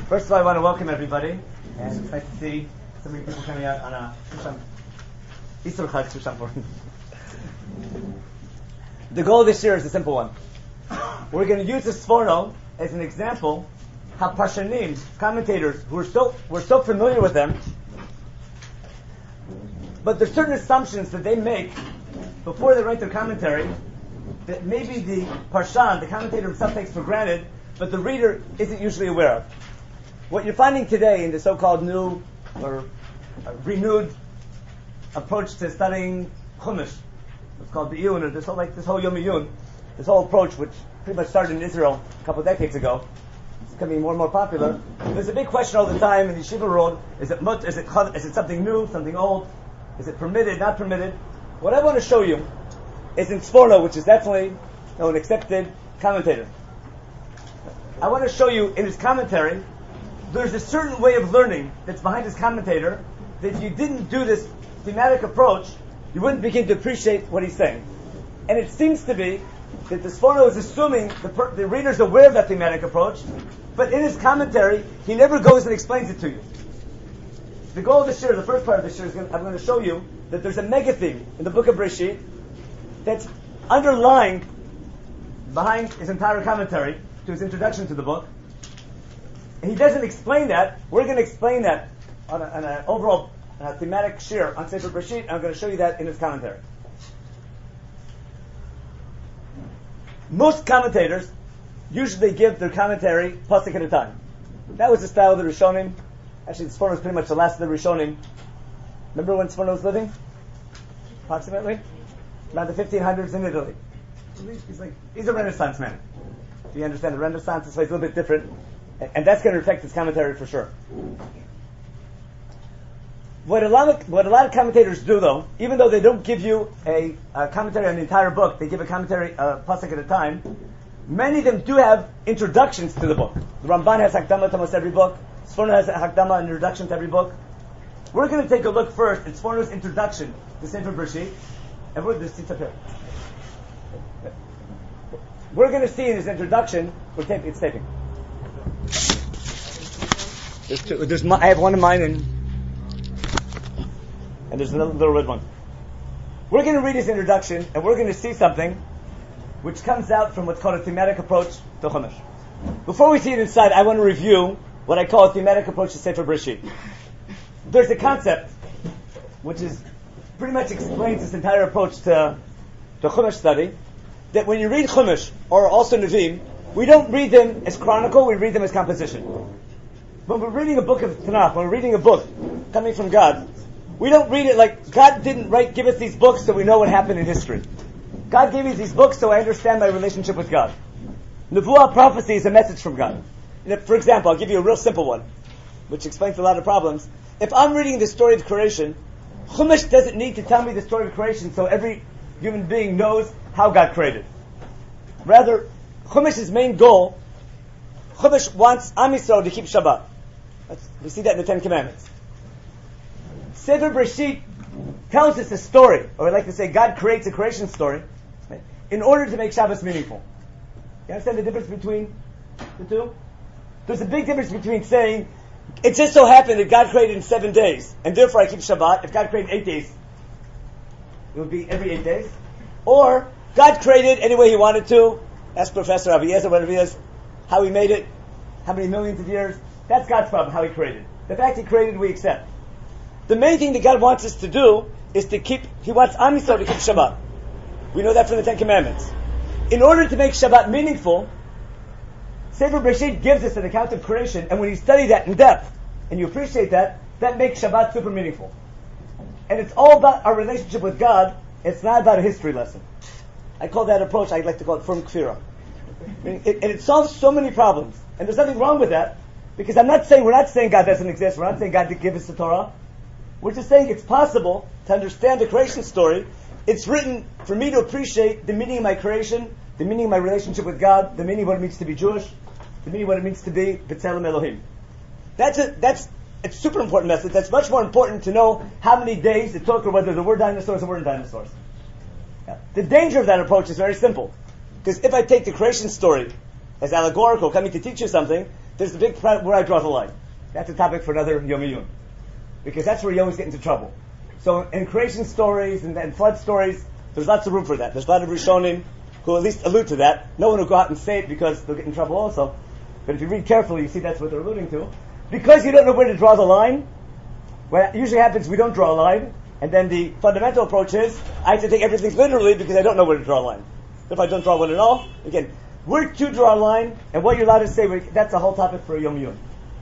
First of all, I want to welcome everybody, and it's nice to see so many people coming out on a Easter Chag Shushan. The goal of this year is a simple one. We're going to use the Sforno as an example how Parshanim, commentators, we're so familiar with them, but there's certain assumptions that they make before they write their commentary that maybe the Parshan, the commentator himself, takes for granted, but the reader isn't usually aware of. What you're finding today in the so-called new or renewed approach to studying Chumash, it's called the Iyun, or this whole Yom Iyun, this whole approach, which pretty much started in Israel a couple of decades ago, it's becoming more and more popular. There's a big question all the time in the yeshiva world: is it mut? Is it something new? Something old? Is it permitted? Not permitted? What I want to show you is in Sforno, which is definitely an accepted commentator. I want to show you in his commentary, there's a certain way of learning that's behind his commentator that if you didn't do this thematic approach, you wouldn't begin to appreciate what he's saying. And it seems to be that the Sforno is assuming the reader's aware of that thematic approach, but in his commentary, he never goes and explains it to you. The goal of this year, the first part of this year, is I'm going to show you that there's a mega theme in the book of Bereshit that's underlying behind his entire commentary to his introduction to the book. And he doesn't explain that. We're going to explain that on an overall thematic shir on Sefer Bereshit, and I'm going to show you that in his commentary. Most commentators usually give their commentary pasuk at a time. That was the style of the Rishonim. Actually, Sforno was pretty much the last of the Rishonim. Remember when Sforno was living? Approximately? Around the 1500s in Italy. He's a Renaissance man. Do you understand? The Renaissance is a little bit different. And that's going to affect his commentary for sure. What a lot of commentators do, though, even though they don't give you a commentary on the entire book, they give a commentary pasuk at a time. Many of them do have introductions to the book. The Ramban has Hakdama to almost every book. Sforno has a Hakdama, an introduction to every book. We're going to take a look first at Sforno's introduction to Sefer Bereshit, and we're going to see in his introduction. It's taping. I have one in mine, and there's another little red one. We're going to read his introduction, and we're going to see something which comes out from what's called a thematic approach to Chumash. Before we see it inside, I want to review what I call a thematic approach to Sefer Bereshit. There's a concept which is pretty much explains this entire approach to Chumash study, that when you read Chumash, or also Nevi'im, we don't read them as chronicle, we read them as composition. When we're reading a book of Tanakh, when we're reading a book coming from God, we don't read it like God didn't give us these books so we know what happened in history. God gave me these books so I understand my relationship with God. Nevuah, prophecy, is a message from God. For example, I'll give you a real simple one, which explains a lot of problems. If I'm reading the story of creation, Chumash doesn't need to tell me the story of creation so every human being knows how God created. Rather, Chumash's main goal, Chumash wants Am Yisrael to keep Shabbat. We see that in the Ten Commandments. Sefer Bereshit tells us a story, or I'd like to say God creates a creation story, right, in order to make Shabbos meaningful. You understand the difference between the two? There's a big difference between saying, it just so happened that God created in 7 days, and therefore I keep Shabbat. If God created 8 days, it would be every 8 days. Or, God created any way He wanted to. Ask Professor Aviezer, whatever he is, how He made it, how many millions of years. That's God's problem, how He created. The fact He created, we accept. The main thing that God wants us to do is He wants Am Yisrael to keep Shabbat. We know that from the Ten Commandments. In order to make Shabbat meaningful, Sefer Bereshit gives us an account of creation, and when you study that in depth, and you appreciate that, that makes Shabbat super meaningful. And it's all about our relationship with God, it's not about a history lesson. I call that approach, I like to call it firm kfira. And it solves so many problems. And there's nothing wrong with that, because we're not saying God doesn't exist, we're not saying God didn't give us the Torah. We're just saying it's possible to understand the creation story. It's written for me to appreciate the meaning of my creation, the meaning of my relationship with God, the meaning of what it means to be Jewish, the meaning of what it means to be B'Tselem Elohim. That's a super important message. That's much more important to know how many days it took or whether there were dinosaurs or weren't dinosaurs. Yeah. The danger of that approach is very simple. Because if I take the creation story as allegorical, coming to teach you something, there's the big part where I draw the line. That's a topic for another Yom Iyun. Because that's where you always get into trouble. So in creation stories and flood stories, there's lots of room for that. There's a lot of Rishonim who at least allude to that. No one will go out and say it because they'll get in trouble also. But if you read carefully, you see that's what they're alluding to. Because you don't know where to draw the line, what usually happens, we don't draw a line, and then the fundamental approach is, I have to take everything literally because I don't know where to draw a line. If I don't draw one at all, again, where to draw a line, and what you're allowed to say, that's a whole topic for Yom Yun.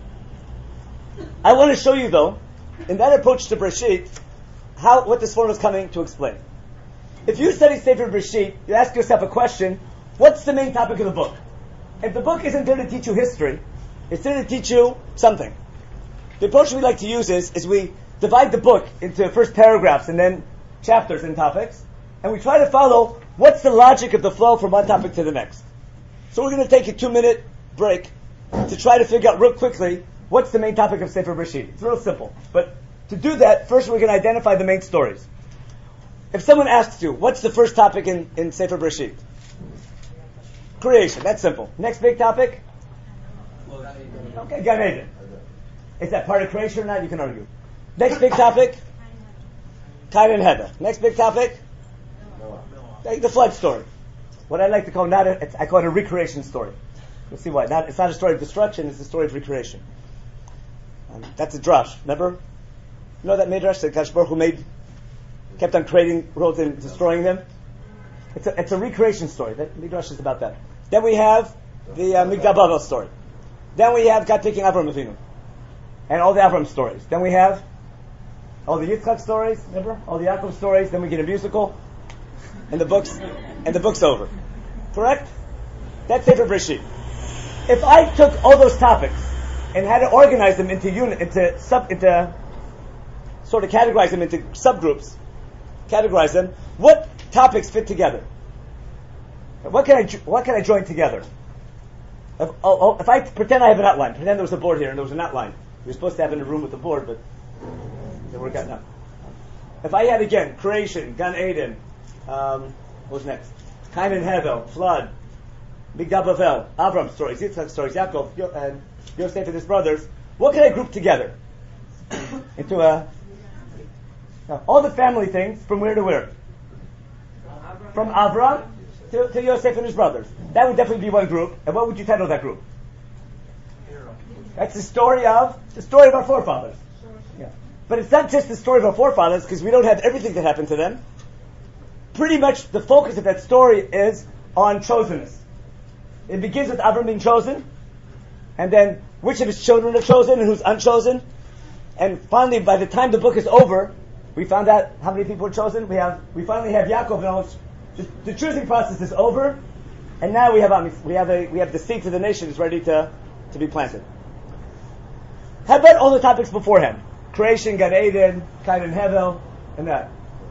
I want to show you, though, in that approach to Breshit, what this formula is coming to explain. If you study Sefer Breshit, you ask yourself a question, what's the main topic of the book? If the book isn't there to teach you history, it's there to teach you something. The approach we like to use is we divide the book into first paragraphs and then chapters and topics, and we try to follow what's the logic of the flow from one topic to the next. So we're going to take a 2-minute break to try to figure out real quickly what's the main topic of Sefer Breshit. It's real simple. But to do that, first we're going to identify the main stories. If someone asks you, what's the first topic in Sefer Breshit? Creation. That's simple. Next big topic? Okay, Gan Eden. Is that part of creation or not? You can argue. Next big topic? Cain and Hevel. Next big topic? The flood story. What I like to call I call it a recreation story. You'll see why. It's not a story of destruction, it's a story of recreation. That's a drash. Remember? You know that Midrash that Kadosh Baruch Hu kept on creating worlds and destroying them? It's a recreation story. That Midrash is about that. Then we have the Migdal Bavel story. Then we have God taking Avram Avinu. And all the Avram stories. Then we have all the Yitzchak stories, remember? All the Yaakov stories. Then we get a musical. And the book's over. Correct? That's Sefer Breshit. If I took all those topics and had to organize them into sort of categorize them into subgroups, categorize them, what topics fit together? What can I join together? If I pretend I have an outline, pretend there was a board here and there was an outline. We were supposed to have in a room with the board, but it didn't work out now. If I had again creation, Gan Eden, what was next? Cain and Hevel, flood, Migdal Bavel, Avram stories, Yitzchak stories, Yaakov, and Yosef and his brothers. What can I group together into all the family things from where to where? From Avram to Yosef and his brothers. That would definitely be one group. And what would you title that group? That's the story of our forefathers. Yeah. But it's not just the story of our forefathers, because we don't have everything that happened to them. Pretty much the focus of that story is on chosenness. It begins with Avram being chosen, and then which of his children are chosen and who's unchosen. And finally, by the time the book is over, we found out how many people were chosen. We finally have Yaakov, and all the choosing process is over, and now we have the seeds of the nation is ready to be planted. How about all the topics beforehand? Creation, Gan Eden, Cain and Hevel, and that.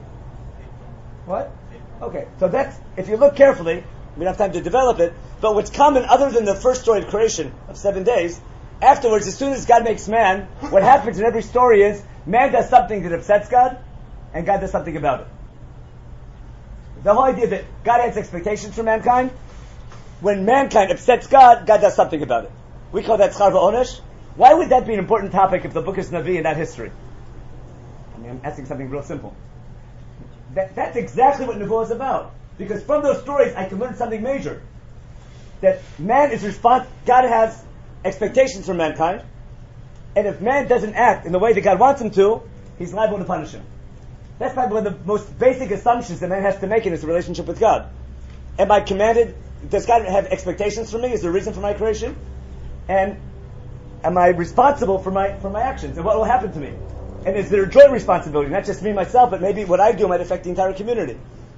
What? Okay, so that's, if you look carefully, we don't have time to develop it, but what's common other than the first story of creation of 7 days, afterwards, as soon as God makes man, what happens in every story is, man does something that upsets God, and God does something about it. The whole idea that God has expectations for mankind, when mankind upsets God, God does something about it. We call that Schar V'Onesh. Why would that be an important topic if the book is Navi and not history? I mean, I'm asking something real simple. That's exactly what Nebuah is about. Because from those stories, I can learn something major. That man is God has expectations from mankind, and if man doesn't act in the way that God wants him to, he's liable to punish him. That's probably one of the most basic assumptions that man has to make in his relationship with God. Am I commanded? Does God have expectations for me? Is there a reason for my creation? And am I responsible for my actions? And what will happen to me? And is there a joint responsibility? Not just me, myself, but maybe what I do might affect the entire community.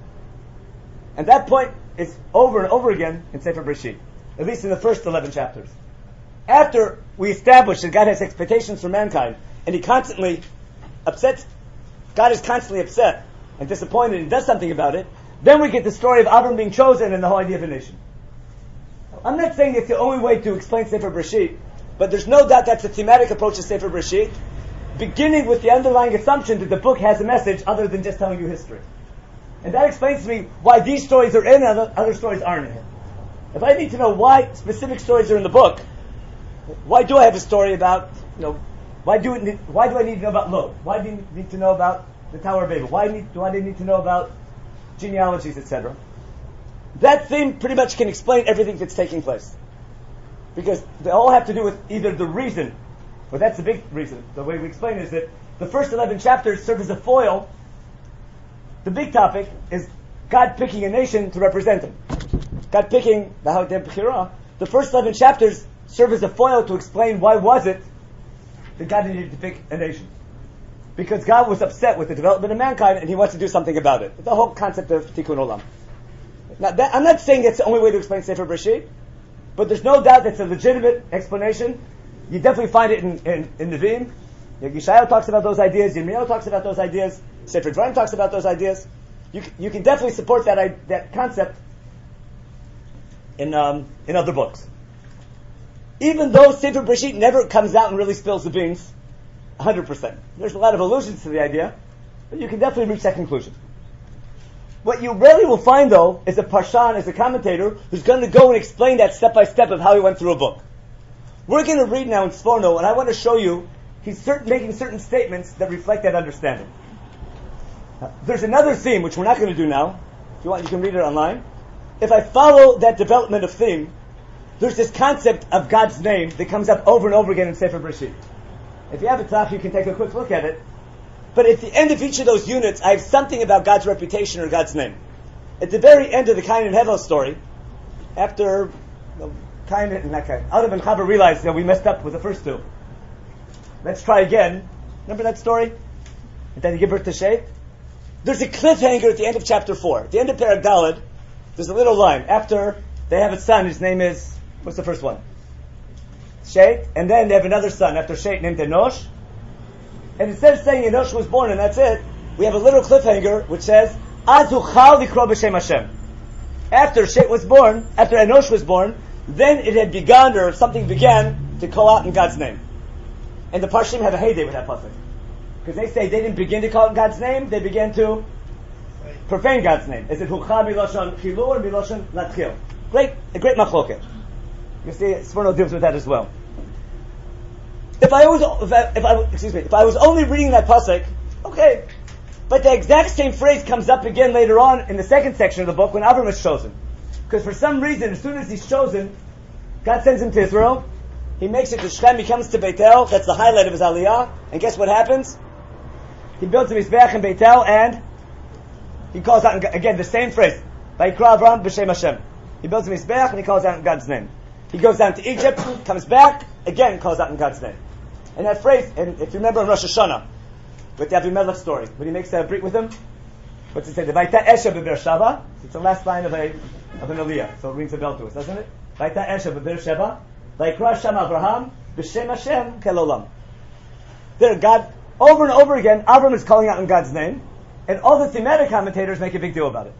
And that point is over and over again in Sefer Breshit. At least in the first 11 chapters. After we establish that God has expectations for mankind, and He constantly upsets, God is constantly upset and disappointed and does something about it, then we get the story of Avram being chosen and the whole idea of a nation. I'm not saying it's the only way to explain Sefer Breshit, but there's no doubt that's a thematic approach to Sefer Breshit, beginning with the underlying assumption that the book has a message other than just telling you history. And that explains to me why these stories are in and other stories aren't in here. If I need to know why specific stories are in the book, Why do I have a story about, why do I need to know about Lot? Why do you need to know about the Tower of Babel? Why do I need to know about genealogies, etc.? That theme pretty much can explain everything that's taking place. Because they all have to do with either the reason, or that's the big reason. The way we explain is that the first 11 chapters serve as a foil. The big topic is God picking a nation to represent Him. God picking the first 11 chapters serve as a foil to explain why was it that God needed to pick a nation. Because God was upset with the development of mankind and He wants to do something about it. The whole concept of Tikkun Olam. Now, I'm not saying that's the only way to explain Sefer Bereshit, but there's no doubt that's a legitimate explanation. You definitely find it in Nevi'im. Yeshayahu talks about those ideas. Yirmiyahu talks about those ideas. Sefer Dvarim talks about those ideas. You can definitely support that concept in other books. Even though Sefer Bereshit never comes out and really spills the beans, 100%. There's a lot of allusions to the idea, but you can definitely reach that conclusion. What you rarely will find, though, is a parshan, is a commentator, who's going to go and explain that step by step of how he went through a book. We're going to read now in Sforno, and I want to show you he's making certain statements that reflect that understanding. There's another theme, which we're not going to do now. If you want, you can read it online. If I follow that development of theme, there's this concept of God's name that comes up over and over again in Sefer Bereshit. If you have a tzach, you can take a quick look at it. But at the end of each of those units, I have something about God's reputation or God's name. At the very end of the Cain and Hevel story, after Adam and Chava realized that we messed up with the first two, let's try again. Remember that story? And then he gave birth to Shet. There's a cliffhanger at the end of chapter 4. At the end of Perek Daled, there's a little line. After they have a son, his name is, what's the first one? Shet. And then they have another son after Shet named Enosh. And instead of saying Enosh was born and that's it, we have a little cliffhanger which says, Az uchal likro b'shem Hashem. After Shet was born, after Enosh was born, then it had begun, or something began, to call out in God's name. And the Parshim have a heyday with that pasuk. Because they say they didn't begin to call in God's name, they began to profane God's name. Is it huchal miloshan chilu or miloshan latchil? A great machloket. You see, Sforno deals with that as well. If I was only reading that pasuk, okay, but the exact same phrase comes up again later on in the second section of the book when Avram is chosen. Because for some reason, as soon as he's chosen, God sends him to Israel. He makes it to Shechem. He comes to Beitel. That's the highlight of his aliyah. And guess what happens? He builds a mizbeach in Beitel, and he calls out again the same phrase. Vayikra Avram b'shem Hashem. He builds a mizbeach and he calls out in God's name. He goes down to Egypt, comes back, again calls out in God's name. And that phrase, and if you remember in Rosh Hashanah, with the Abimelech story, when he makes a brit with him, what's it say? The Vaita Esha b'Beer Sheva. It's the last line of an aliyah, so it rings a bell to us, doesn't it? Vaita Esha b'Beer Sheva. Vayikra Shem Avraham b'Shem Hashem kelolam. There, God, over and over again, Avram is calling out in God's name, and all the thematic commentators make a big deal about it.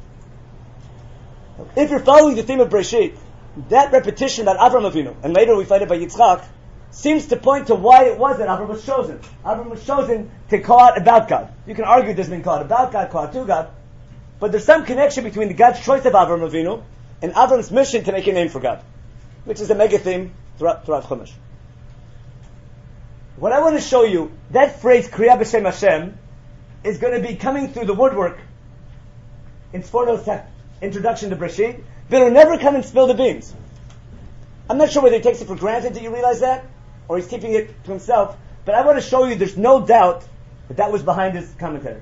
If you're following the theme of Bereshit, that repetition about Avram Avinu, and later we find it by Yitzchak, seems to point to why it was that Avram was chosen. Avram was chosen to call out about God. You can argue it doesn't mean call out about God, call out to God, but there's some connection between the God's choice of Avram Avinu and Avram's mission to make a name for God, which is a mega theme throughout Chumash. What I want to show you, that phrase, Kriya B'Shem Hashem, is going to be coming through the woodwork in Sforno's introduction to Bereshit, but it'll never come and spill the beans. I'm not sure whether he takes it for granted that you realize that, or he's keeping it to himself, but I want to show you there's no doubt that was behind his commentary.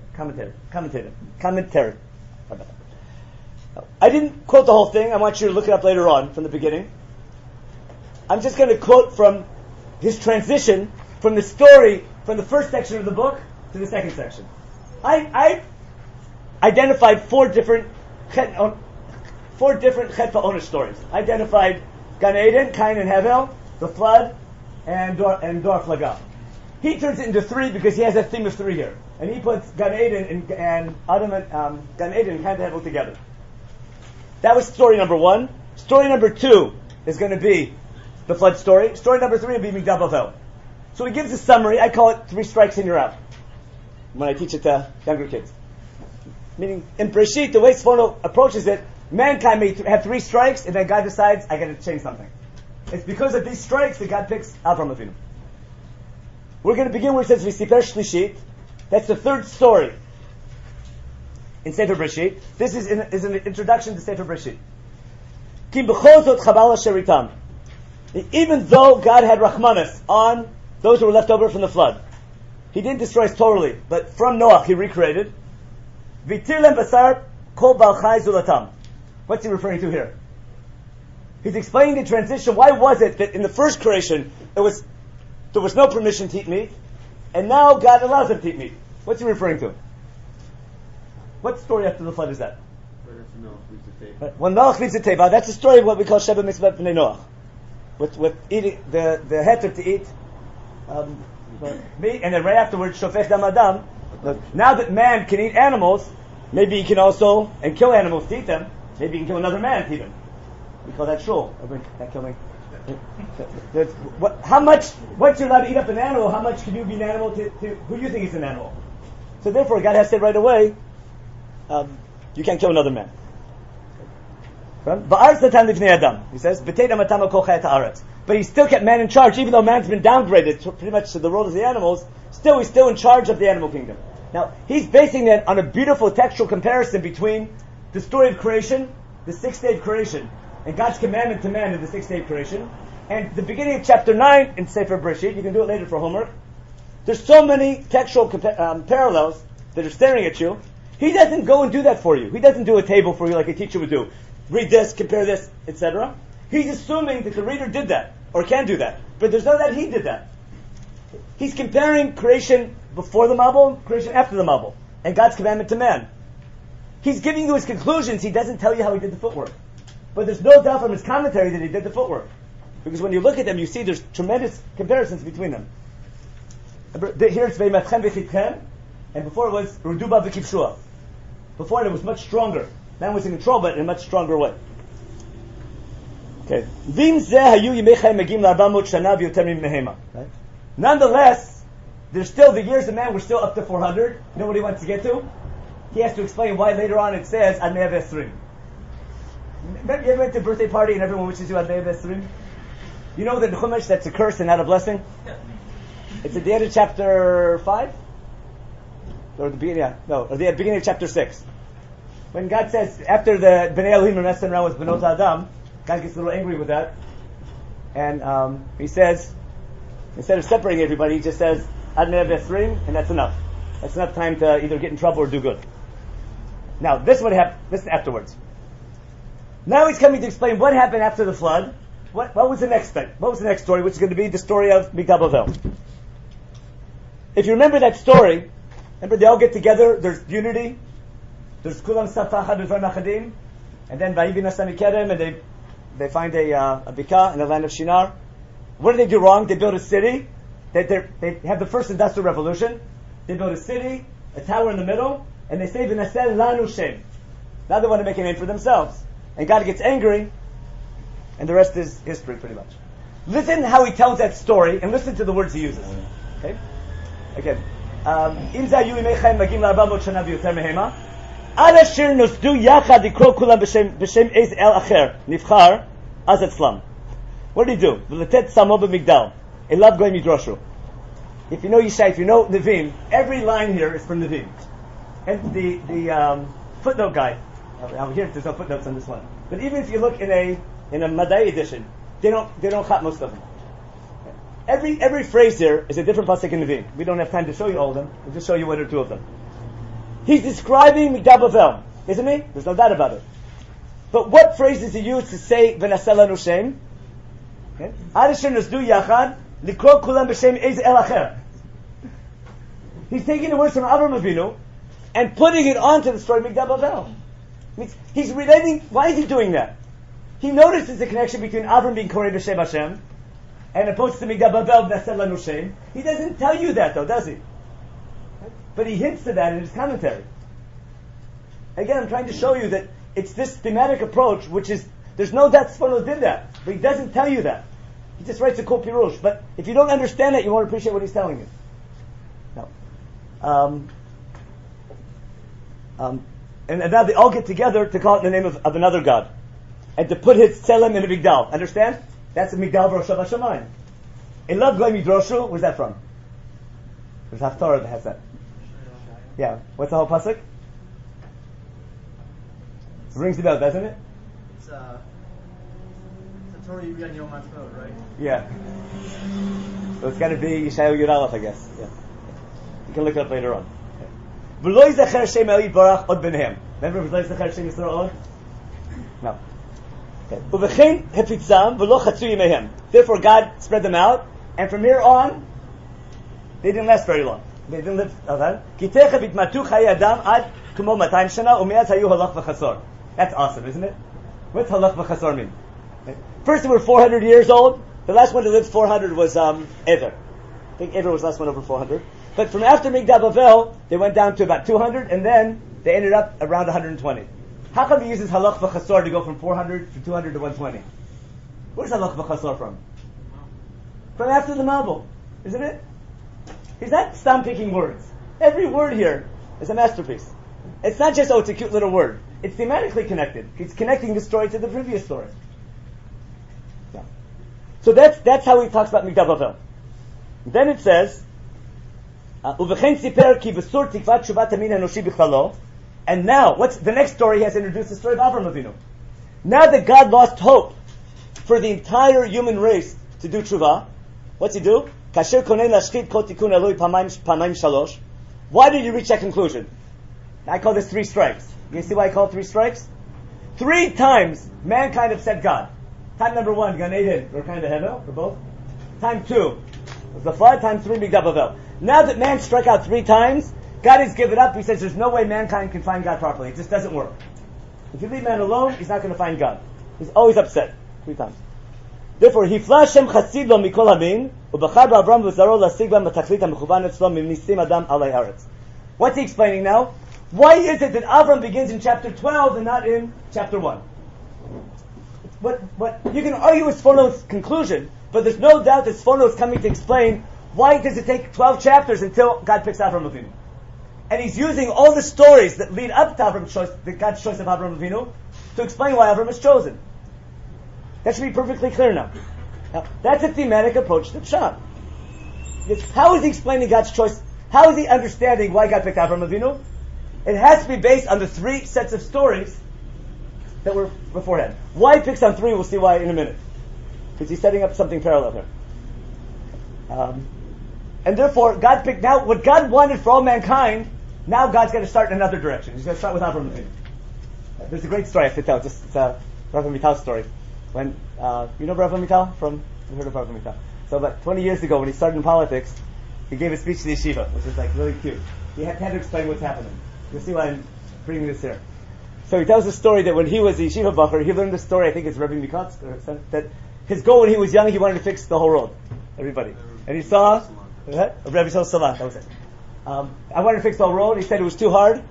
I didn't quote the whole thing. I want you to look it up later on from the beginning. I'm just going to quote from his transition from the story from the first section of the book to the second section. I identified four different Chet Pa'onah stories. I identified Gan Eden, Cain and Hevel, the flood, and Dor Flaga. He turns it into three because he has a theme of three here, and he puts Gan Eden and Adam and Gan Eden and Hevel together. That was story number one. Story number two is going to be the flood story. Story number three will be Migdal Bavel. So he gives a summary. I call it 3 strikes and you're out when I teach it to younger kids. Meaning, in Bereshit, the way Sforno approaches it, mankind may have 3 strikes, and then God decides, I got to change something. It's because of these strikes that God picks Avram Avinu. We're going to begin where it says V'siper Shlishit. That's the third story in Sefer Breshit. This is an introduction to Sefer Breshit. Kim b'chol zot chabal asher itam. Even though God had Rachmanis on those who were left over from the flood, He didn't destroy us totally, but from Noach He recreated. V'tir lem basar kol bal chai zulatam. What's He referring to here? He's explaining the transition. Why was it that in the first creation there was no permission to eat meat, and now God allows them to eat meat? What's He referring to? What story after the flood is that? When Noach leaves the teva, that's the story of what we call Sheba Mitzvah B'nei Noach. With eating the heter to eat meat, and then right afterwards Shofech Dam Adam. Now that man can eat animals, maybe he can also and kill animals to eat them. Maybe he can kill another man to eat them. We call that shul. Not killing. How much? Once you're allowed to eat up an animal, how much can you be an animal to who you think is an animal? So therefore, God has said right away, you can't kill another man. He says, but He still kept man in charge, even though man's been downgraded pretty much to the role of the animals. Still, He's still in charge of the animal kingdom. Now, He's basing that on a beautiful textual comparison between the story of creation, the sixth day of creation, and God's commandment to man in the sixth day of creation, and the beginning of chapter 9 in Sefer Breshit. You can do it later for homework. There's so many textual parallels that are staring at you. He doesn't go and do that for you. He doesn't do a table for you like a teacher would do. Read this, compare this, etc. He's assuming that the reader did that, or can do that. But there's no that he did that. He's comparing creation before the Mabul, creation after the Mabul, and God's commandment to man. He's giving you his conclusions. He doesn't tell you how he did the footwork. But there's no doubt from his commentary that he did the footwork. Because when you look at them, you see there's tremendous comparisons between them. Here it's Veimatchem v'chitchem, and before it was Ruduba v'kivshua. Before it was much stronger. Man was in control, but in a much stronger way. Okay. Right? Nonetheless, there's still the years of man were still up to 400. You know what he wants to get to? He has to explain why later on it says Ad Mea V'Esrim. Remember you ever went to a birthday party and everyone wishes you Ad Mea V'Esrim? You know that the Chumash that's a curse and not a blessing? It's at the end of chapter 5? Or the beginning, or the beginning of chapter 6. When God says, after the Bnei Elohim are messing around with Benot Adam, God gets a little angry with that. And he says, instead of separating everybody, he just says, Ad Mea V'Esrim, and that's enough. That's enough time to either get in trouble or do good. Now, this would happen. Listen afterwards. Now he's coming to explain what happened after the flood. What was the next thing? What was the next story, which is going to be the story of Migdal Bavel. If you remember that story, remember they all get together, there's unity, there's Kulam Safachad V'Dvarim Achadim, and then Vayibi Nasa Mikerem, and they find a Bika in the land of Shinar. What did they do wrong? They built a city. They have the first industrial revolution. They built a city, a tower in the middle, and they say V'Nasel Lanu Shem. Now they want to make a name for themselves. And God gets angry, and the rest is history, pretty much. Listen how he tells that story, and listen to the words he uses. Okay? Again. Im zayu imechem magim la-400 shana v'yoter mehema, ad asher nosdu yachad likro kulam b'shem ez el acher, nivchar, az etzlam. What did he do? V'letet samo b'migdal, elav goyim yidroshu. If you know Yishai, if you know Nevim, every line here is from Nevim. And the footnote guide, here there's no footnotes on this one. But even if you look in a Madai edition, they don't cut most of them. Every phrase here is a different pasuk in Nevim. We don't have time to show you all of them. We'll just show you one or two of them. He's describing Migdal Bavel, isn't he? There's no doubt about it. But what phrases he used to say V'nasel lanu Shem? Ad asher nosdu yachad likro kulam b'shem ez el acher. He's taking the words from Avraham Avinu and putting it onto the story of Migdal Bavel. He's relating. Why is he doing that? He notices the connection between Avram being Korei b'Shem Hashem and opposed to Migdal Bavel V'nasel lanu Shem. He doesn't tell you that though, does he? But he hints to that in his commentary. Again, I'm trying to show you that it's this thematic approach, which is, there's no doubt Sforno did that, but he doesn't tell you that. He just writes a kol pirush. But if you don't understand that, you won't appreciate what he's telling you. No. And now they all get together to call it in the name of another god, and to put his tselem in a Migdal. Understand? That's a Migdal Roshav Hashemayim. Elav Goy Midroshu, where's that from? There's Haftarah that has that. Yeah. What's the whole pasuk? It rings the bell, doesn't it? It's a Torah you read on Yom Ha'atzmaut, right? Yeah. So it's got to be Yeshayahu Yud Aleph, I guess. Yeah. You can look it up later on. V'lo yizacher Shem El Yitbarach od b'neihem. Remember v'lo yizacher Shem Yisrael od? No. Okay. U'v'chein hefitzam v'lo chatzu yimehem. Therefore God spread them out, and from here on, they didn't last very long. They didn't live. Ki techa vitmatu chayi adam ad kumo 200 shana u'miyaz hayu halach v'chasor. That's awesome, isn't it? What's halach v'chasor mean? First they were 400 years old. The last one to live 400 was Ever. I think Ever was the last one over 400. But from after Migdal Bavel, they went down to about 200, and then they ended up around 120. How come he uses halach v'chasor to go from 400 to 200 to 120? Where's halach v'chasor from? From after the Mabul, isn't it? He's not stam picking words. Every word here is a masterpiece. It's not just, it's a cute little word. It's thematically connected. It's connecting the story to the previous story. Yeah. So that's how he talks about Migdal Bavel. Then it says, "Uv'chein siper ki v'sur tikvat shuvat amin enoshi b'chlalo." And now, what's the next story? He has introduced the story of Avraham Avinu. Now that God lost hope for the entire human race to do tshuva, what's he do? Kasher konei lashchit kol tikun eloi pamayim shalosh. Why did you reach that conclusion? I call this 3 strikes. You see why I call it 3 strikes? 3 times mankind upset God. Time number 1, Gan Eden, or kind of Hevel, for both. Time 2 was the flood. Time 3, Migdal Bavel. Now that man struck out 3 times, God has given up. He says there's no way mankind can find God properly. It just doesn't work. If you leave man alone, he's not going to find God. He's always upset. 3 times. Therefore, Hifla Hashem chasid lo mikol hamin, ubachar ba'Avram v'zaro lasig ba matachlit ha'mechuvan etzlo mimnisim adam alei haaretz. What's he explaining now? Why is it that Avram begins in chapter 12 and not in chapter 1? What you can argue with Sforno's conclusion, but there's no doubt that Sforno is coming to explain why does it take 12 chapters until God picks Avram Avinu. And he's using all the stories that lead up to God's choice of Avram Avinu to explain why Avram is chosen. That should be perfectly clear now. That's a thematic approach to Pshat. How is he explaining God's choice? How is he understanding why God picked Avram Avinu? It has to be based on the 3 sets of stories that were beforehand. Why he picks on 3, we'll see why in a minute. Because he's setting up something parallel here. And therefore, God picked, now what God wanted for all mankind, now God's going to start in another direction. He's going to start with Avram Avinu. There's a great story I have to tell. It's a Rav Amital's story. When, you know Rav Amital? You've heard of Rav Amital. So about 20 years ago, when he started in politics, he gave a speech to the yeshiva, which was like really cute. He had to explain what's happening. You'll see why I'm bringing this here. So he tells the story that when he was a yeshiva bacher, he learned the story, I think it's Rabbi Mikotsk, that his goal when he was young, he wanted to fix the whole world. Everybody. And he saw, Rabbi Shal Salah, that was it. I wanted to fix the whole world. He said it was too hard.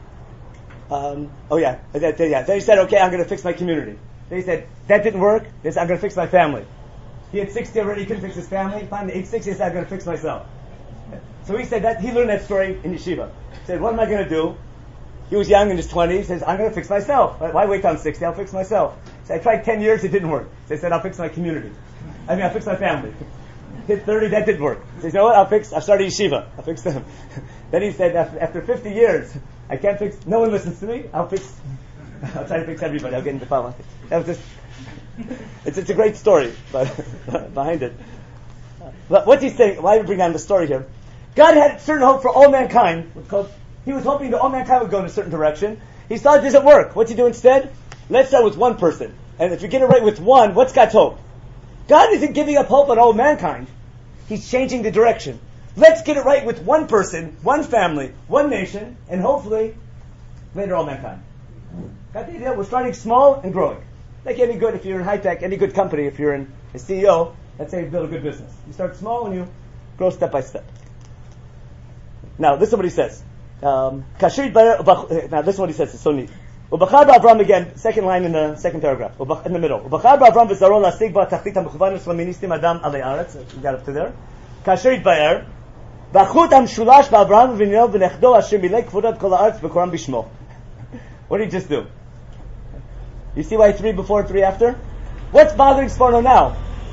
Then he said, okay, I'm going to fix my community. Then he said, that didn't work. He said, I'm going to fix my family. He had 60 already, he couldn't fix his family. Finally, age 60, he said, I'm going to fix myself. So he said that, he learned that story in yeshiva. He said, what am I going to do? He was young in his 20s. He says, I'm going to fix myself. Why wait till I'm 60? I'll fix myself. So I tried 10 years, it didn't work. So he said, I'll fix my community. I'll fix my family. Hit 30, that didn't work. So he said, you know what, I'll start a yeshiva. I'll fix them. Then he said, after 50 years, I can't fix, no one listens to me, I'll try to fix everybody. I'll get into politics. That was just, it's a great story behind it. But what's he saying? Why do we bring down the story here? God had certain hope for all mankind. He was hoping that all mankind would go in a certain direction. He saw it doesn't work. What's he do instead? Let's start with one person. And if you get it right with one, what's God's hope? God isn't giving up hope on all mankind. He's changing the direction. Let's get it right with one person, one family, one nation, and hopefully later all mankind. Got the idea? We're starting small and growing. Like any good, if you're in high tech, any good company, if you're a CEO, let's say you build a good business. You start small and you grow step by step. Now, this is what he says. Now, this is what he says. It's so neat. Ubachar ba'Avram again, second line in the second paragraph, in the middle. Ubachar ba'Avram v'zaro lasig ba'tachlit ha'mechuvan l'shlaministim adam alei haaretz. We got up to there. Kasher yitbaer v'achut ha'mshulash ba'Avram v'neo v'nechdo asher milei kvodat kol haaretz v'koram b'shmo. What did he just do? You see why 3 before, 3 after? What's bothering Sforno now?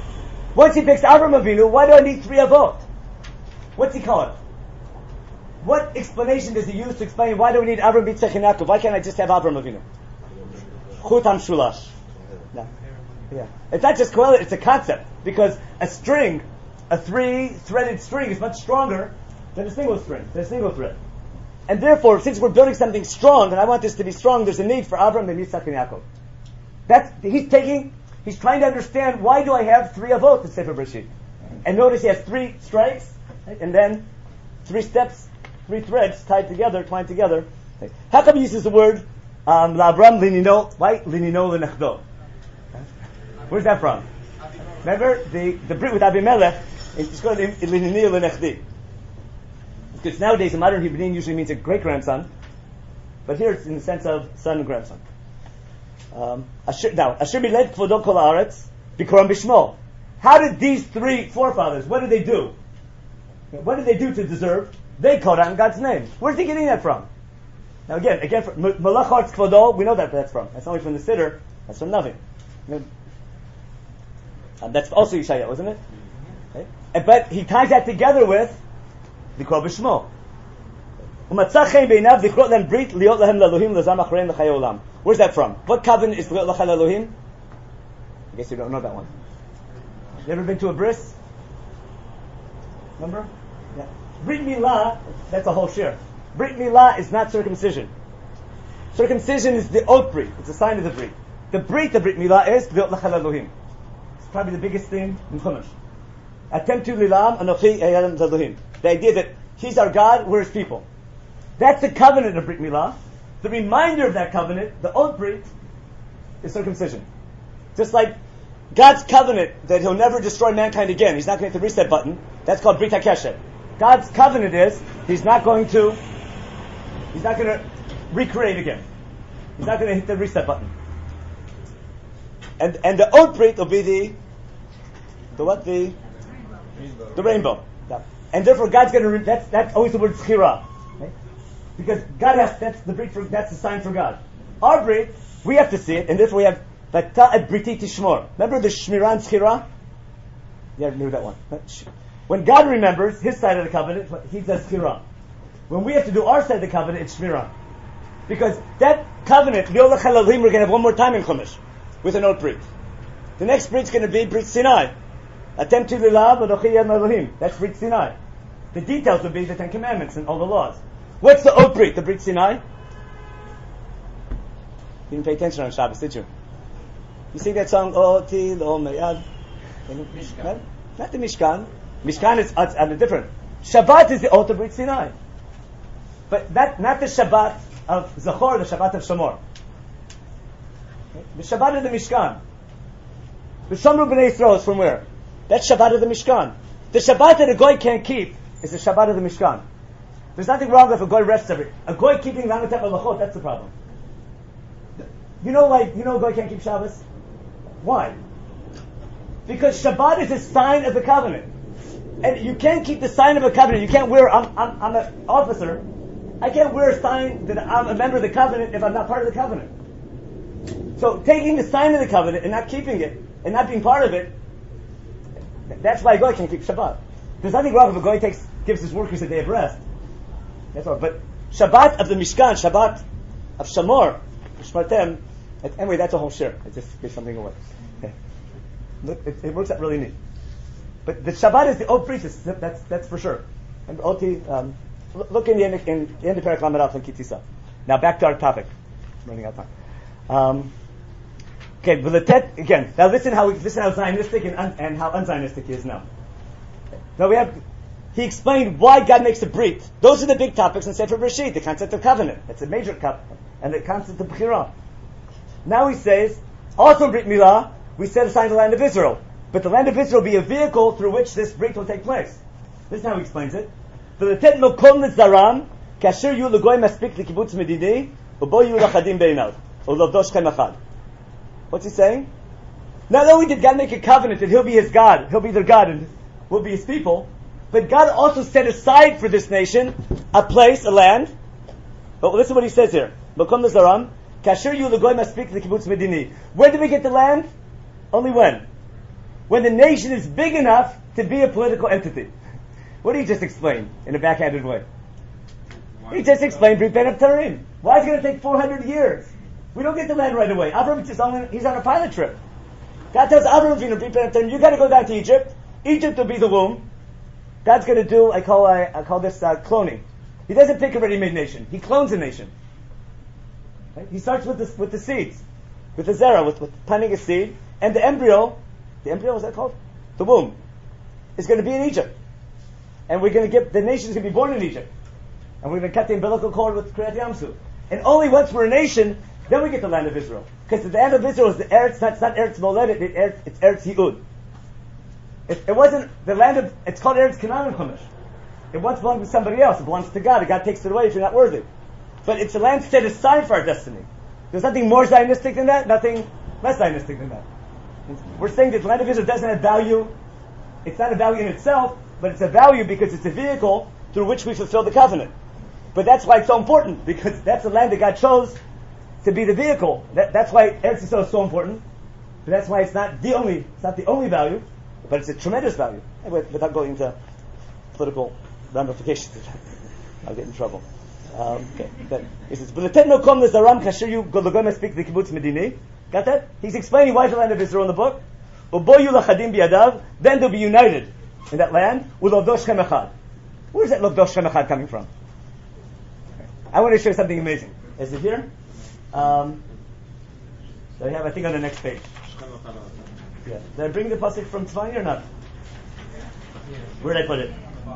Once he picks Avram Avinu, why do I need 3 avot? What's he call it? What explanation does he use to explain why do we need Avram, Yitzchak, and Yaakov? Why can't I just have Avram Avinu? Chut HaMshulash. No. Yeah. It's not just Kohelet, it's a concept. Because a string, a 3-threaded string is much stronger than a single string, than a single thread. And therefore, since we're building something strong, and I want this to be strong, there's a need for Avram and Yitzchak and Yaakov. He's trying to understand why do I have 3 avot in Sefer Bereshit. And notice he has 3 strikes, right? And then 3 steps, 3 threads tied together, twined together. How come he uses the word L'Avram Linino? Why Linino L'Nechdo? Where's that from? Remember the Brit with Abimelech? It's called Linino L'Nechdi. Because nowadays a modern Hebrew name usually means a great grandson, but here it's in the sense of son and grandson. Asher miled kvodo kol haaretz bikoram bishmo. How did these 3 forefathers? What did they do? What did they do to deserve? They called out in God's name. Where's he getting that from? Now again, Malach Haaretz Kvodo, we know that's from. That's not only from the Siddur, that's from Navi. That's also Yeshaya, isn't it? Okay. But he ties that together with Likro B'Shmo. Where's that from? What covenant is Liot Lachal Elohim? I guess you don't know that one. You ever been to a bris? Remember? Yeah. Brit Milah, that's a whole share. Brit Milah is not circumcision. Circumcision is the oath brit. It's a sign of the brit. The Brit Milah is Liot Lachal Elohim. It's probably the biggest thing in Chumash. Attemtu lilam anochi eyadam zadohim. The idea that He's our God, we're His people. That's the covenant of Brit Milah. The reminder of that covenant, the oath brit, is circumcision. Just like God's covenant that He'll never destroy mankind again. He's not going to hit the reset button. That's called Brit HaKeshet. God's covenant is He's not going to recreate again. He's not going to hit the reset button. And the oath brit will be the rainbow. Yeah. And therefore God's going to that's always the word Tzchira. Okay? Because God that's the sign for God. Our brit, we have to see it, and therefore we have Vata'at Briti Tishmor. Remember the Shmira and Tzchira? Yeah, remember that one. When God remembers His side of the covenant, He does Tzchira. When we have to do our side of the covenant, it's Shmira. Because that covenant, Liot Lachal Elohim, we're going to have one more time in Chumash with an oath brit. The next brit is going to be Brit Sinai. Attempt to lilav anochi yad Elohim. That's Brit Sinai. The details will be the 10 Commandments and all the laws. What's the oath brit? The Brit Sinai? You didn't pay attention on Shabbos, did you? You sing that song, Oti Lo Meyad? Not the Mishkan. Mishkan is different. Shabbat is the oath of Brit Sinai. But not the Shabbat of Zachor, the Shabbat of Shomor. The Shabbat of the Mishkan. The Shomru B'nai Yisrael is from where? That's Shabbat of the Mishkan. The Shabbat that a Goy can't keep is the Shabbat of the Mishkan. There's nothing wrong if a Goy rests every... A Goy keeping Lamatet Malachot, that's the problem. You know a Goy can't keep Shabbos? Why? Because Shabbat is a sign of the covenant. And you can't keep the sign of a covenant. You can't wear... I'm an officer. I can't wear a sign that I'm a member of the covenant if I'm not part of the covenant. So taking the sign of the covenant and not keeping it, and not being part of it, that's why a Goy can't keep Shabbat. There's nothing wrong if a Goy gives his workers a day of rest. That's all. But Shabbat of the Mishkan, Shabbat of Shamor, Shmartem, anyway, that's a whole share. I just gave something away. Okay. Look, it works out really neat. But the Shabbat is the oath priestess. That's for sure. And Oti, look in the end of Perek Lamed Aleph and Kitisa. Now back to our topic. I'm running out of time. Okay, V'letet again. Now listen how Zionistic and how un-Zionistic he is now. Now he explained why God makes a brit. Those are the big topics in Sefer Bereshit. The concept of covenant. That's a major cup. And the concept of Bechira. Now he says, also in Brit Milah, we set aside the land of Israel. But the land of Israel will be a vehicle through which this brit will take place. This is how he explains it. V'letet mokom lezaram, kasher yu legoy maspik lekibutz medini, ubo yu lachadim beinav, ulovdosh chen achad. What's he saying? Not only did God make a covenant that He'll be His God, He'll be their God, and we'll be His people, but God also set aside for this nation a place, a land. But listen to what He says here. Mokom lezaram, kasher yu legoy maspik lekibutz medini. When did we get the land? Only when? when the nation is big enough to be a political entity. What did he just explain in a backhanded way? He just explained Brit Bein Habtarim. Why is it going to take 400 years? We don't get the land right away. Avram he's on a pilot trip. God tells Avram Avinu, Brit Bein Habtarim, you got to go down to Egypt. Egypt will be the womb. God's going to do, I call this cloning. He doesn't pick a ready-made nation. He clones a nation. Right? He starts with the seeds, with the zera, with planting a seed, and the embryo, what's that called? The womb, is going to be in Egypt. And we're going to the nation's going to be born in Egypt. And we're going to cut the umbilical cord with Kriyat Yamsuf. And only once we're a nation, then we get the land of Israel. Because the land of Israel is the Eretz, it's not Eretz Moledet, it's Eretz Yi'ud. It wasn't the land of, it's called Eretz Canaan in Chumash. It once belonged to somebody else. It belongs to God. And God takes it away if you're not worthy. But it's a land set aside for our destiny. There's nothing more Zionistic than that, nothing less Zionistic than that. We're saying that the land of Israel doesn't have value. It's not a value in itself, but it's a value because it's a vehicle through which we fulfill the covenant. But that's why it's so important, because that's the land that God chose to be the vehicle. That's why Eretz Yisrael is so important. But that's why it's not the only value, but it's a tremendous value. Without going into political ramifications, I'll get in trouble. Okay. He says, "V'letetno kom lezaram kasher yu gologom speak the kibbutz medini." Got that? He's explaining why is the land of Israel in the book. Uboyu lachadim biyadav. Then they'll be united in that land with Lovdosh Shem Echad. Where's that Lovdosh Shem Echad coming from? I want to show you something amazing. Is it here? So I have, I think, on the next page. Yeah. Did I bring the pasuk from Tzvani or not? Where did I put it?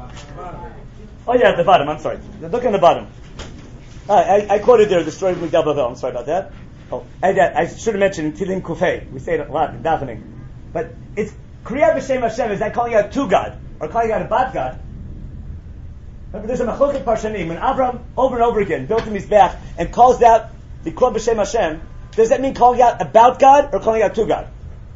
Oh yeah, at the bottom. I'm sorry. Look on the bottom. I quoted there the story of Migdal Bavel. I'm sorry about that. Oh, I should have mentioned Tilim Kufay. We say it a lot in davening, but it's Kriyat B'Shem Hashem. Is that calling out to God or calling out a bat God? Remember, there's a machloket parshanim. When Avram over and over again built him his back and calls out the Kriyat B'Shem Hashem, does that mean calling out about God or calling out to God?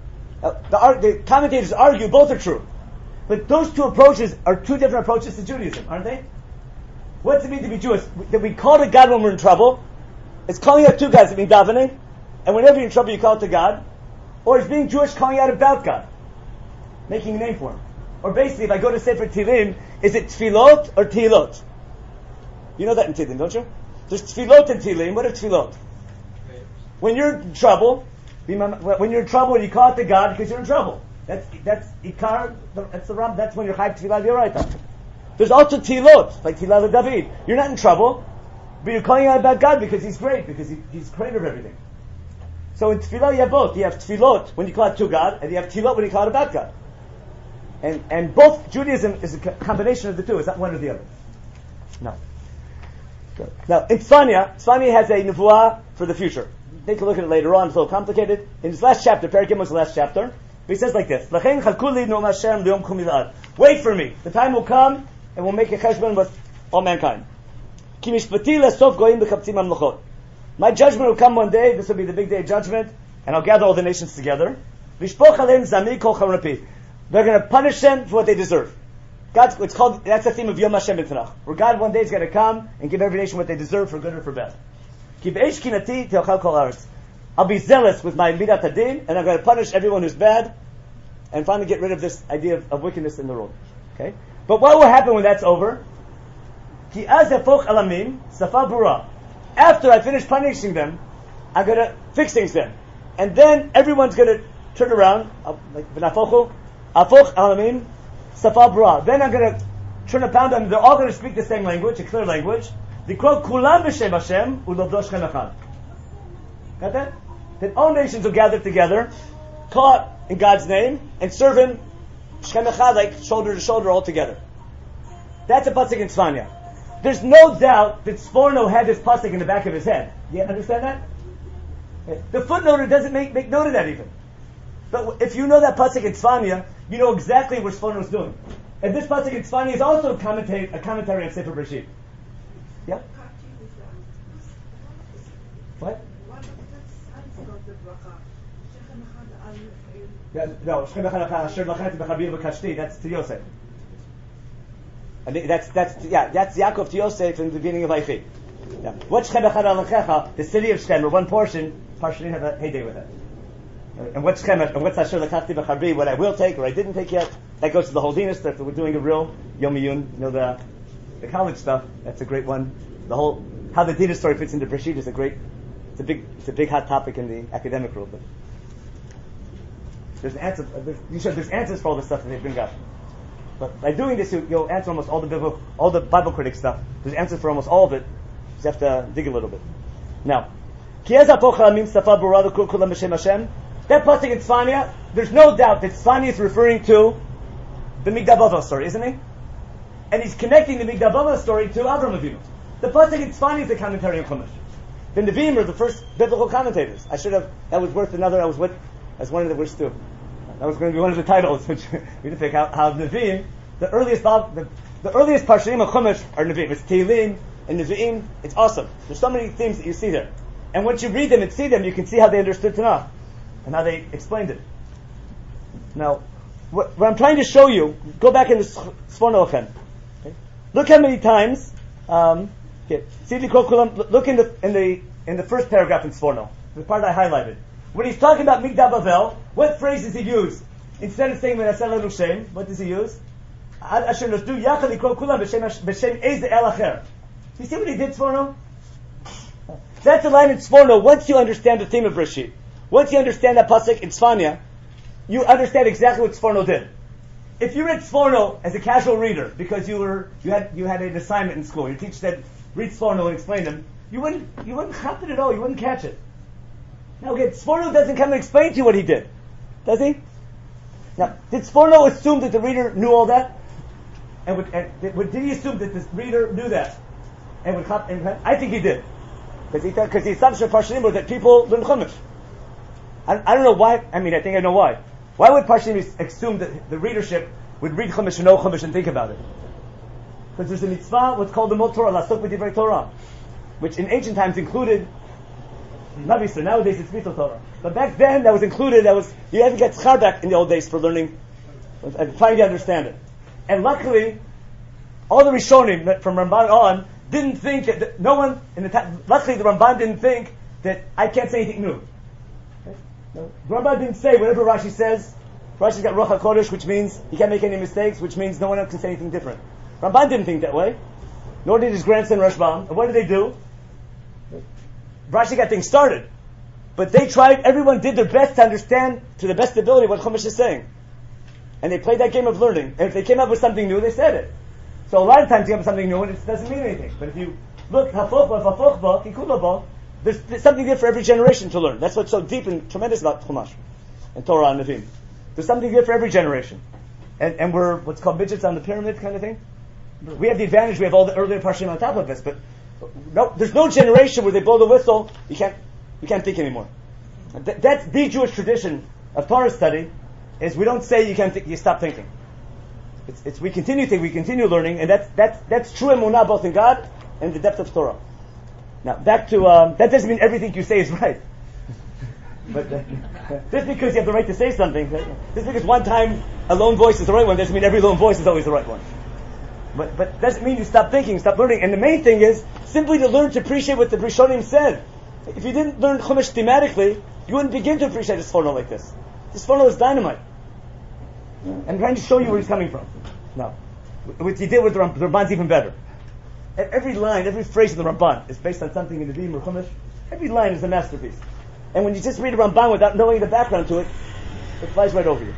The commentators argue both are true. But those two approaches are two different approaches to Judaism, aren't they? What's it mean to be Jewish? That we call to God when we're in trouble. It's calling out to God, does it mean davening? And whenever you're in trouble, you call it to God. Or is being Jewish calling out about God? Making a name for Him. Or basically, if I go to Sefer Tehillim, is it tefillot or tehilot? You know that in Tehillim, don't you? There's tefillot in Tehillim. What are tefillot? When you're in trouble, when you call it to God because you're in trouble. That's ikar. That's the ram. That's when you're chayv tefillah d'oraita. There's also tefillot, like tefillah David. You're not in trouble, but you're calling out about God because He's great, because He's creator of everything. So in tefillah you have both. You have tefillot when you call it to God, and you have tefillot when you call it about God. And both Judaism is a combination of the two. It's not one or the other. No. Good. Now in Tzfania has a nevuah for the future. Take a look at it later on. It's a little complicated. In his last chapter, Perek was the last chapter. He says like this: wait for me. The time will come, and we'll make a cheshbon with all mankind. My judgment will come one day. This will be the big day of judgment, and I'll gather all the nations together. They're going to punish them for what they deserve. That's the theme of Yom Hashem B'Tanach, where God one day is going to come and give every nation what they deserve, for good or for bad. I'll be zealous with my midat hadin, and I'm going to punish everyone who's bad, and finally get rid of this idea of wickedness in the world. Okay? But what will happen when that's over? After I finish punishing them, I'm going to fix things then. And then everyone's going to turn around, like then I'm going to turn a pound on them. They're all going to speak the same language, a clear language. Got that? Then all nations will gather together, call in God's name, and serve Him Shem Echad, like shoulder to shoulder all together. That's a pasuk in Tzfania. There's no doubt that Sforno had this pasuk in the back of his head. You understand that? The footnoter doesn't make note of that even. But if you know that pasuk in Tzfania, you know exactly what Sforno is doing. And this pasuk in Tzfania is also a commentary on Sefer Bereshit. Yeah? What? No, that's to Yosef. I think that's Yaakov to Yosef in the beginning of Aichi. Yeah. What's Shechem Echad Alechecha? The city of Shechem, or one portion didn't have a heyday with it. And what's chemesh, and what's asher lakachti b'charbi, what I will take or I didn't take yet. That goes to the whole dinner stuff. We're doing a real Yom Yun, the college stuff. That's a great one. The whole how the dinner story fits into Breshit is a big hot topic in the academic world. But there's answers for all the stuff that they bring up. But by doing this, you'll answer almost all the Bible critic stuff. There's answers for almost all of it. You just have to dig a little bit. Now, that pasuk in Tzfania, there's no doubt that Tzfania is referring to the Migdal Bavel story, isn't he? And he's connecting the Migdal Bavel story to Avram Avinu. The pasuk in Tzfania is the commentary on Chumash. The Nevi'im are the first biblical commentators. That was one of the worst too. That was going to be one of the titles, which we didn't pick out. How Nevi'im, the earliest Parshanim of Chumash are Nevi'im. It's Tehillim and Nevi'im. It's awesome. There's so many themes that you see there. And once you read them and see them, you can see how they understood Tanakh and how they explained it. Now, what I'm trying to show you, go back in the Sforno Ochen. Okay? Look how many times. Look in the first paragraph in Sforno, the part I highlighted. When he's talking about Migdal Bavel, what phrase does he use? Instead of saying Menaseh Lenu Shem, what does he use? Asher Nosdu Yachad Likro Kulam B'Shem Eze El Acher. You see what he did, Sforno? That's a line in Sforno. Once you understand the theme of Breshit, once you understand that pasuk in Tzfania, you understand exactly what Sforno did. If you read Sforno as a casual reader because you had an assignment in school, your teacher said read Sforno and explain them, you wouldn't chop it at all. You wouldn't catch it. Now again, Sforno doesn't come and explain to you what he did, does he? Now, did Sforno assume that the reader knew all that? Did he assume that the reader knew that? I think he did. Because the assumption of Parshanim was that people learn Chumash. I don't know why. I think I know why. Why would Parshanim assume that the readership would read Chumash and know Chumash and think about it? Because there's a mitzvah, what's called the Mot Torah, Lasok B'divrei Torah, which in ancient times included Navisra. Nowadays it's Mitzvah Torah. But back then that was included. You had to get schar back in the old days for learning and trying to understand it. And luckily, all the Rishonim from Ramban on didn't think that no one in the time. Luckily, the Ramban didn't think that I can't say anything new. Okay? No, the Ramban didn't say whatever Rashi says. Rashi's got Ruach HaKodesh, which means he can't make any mistakes, which means no one else can say anything different. Ramban didn't think that way. Nor did his grandson Rashbam. And what did they do? Rashi got things started. But they tried, everyone did their best to understand to the best ability what Chumash is saying. And they played that game of learning. And if they came up with something new, they said it. So a lot of times you have something new and it doesn't mean anything. But if you look, there's something there for every generation to learn. That's what's so deep and tremendous about Chumash and Torah and Nevi'im. There's something there for every generation. And we're what's called midgets on the pyramid kind of thing. We have the advantage, we have all the earlier Parshanim on top of us, but there's no generation where they blow the whistle, you can't think anymore. That's the Jewish tradition of Torah study, is we don't say you can't think, you stop thinking. It's we continue thinking, we continue learning, and that's true emunah both in God and the depth of Torah. Now back to that doesn't mean everything you say is right. But just because you have the right to say something, just because one time a lone voice is the right one, doesn't mean every lone voice is always the right one. But doesn't mean you stop thinking, stop learning. And the main thing is simply to learn to appreciate what the Rishonim said. If you didn't learn Chumash thematically, you wouldn't begin to appreciate a Sforno like this. This Sforno is dynamite. I'm trying to show you where he's coming from. Now, what he did with the Ramban's even better. Every line, every phrase of the Ramban is based on something in the Nevi'im or Chumash. Every line is a masterpiece. And when you just read a Ramban without knowing the background to it, it flies right over you.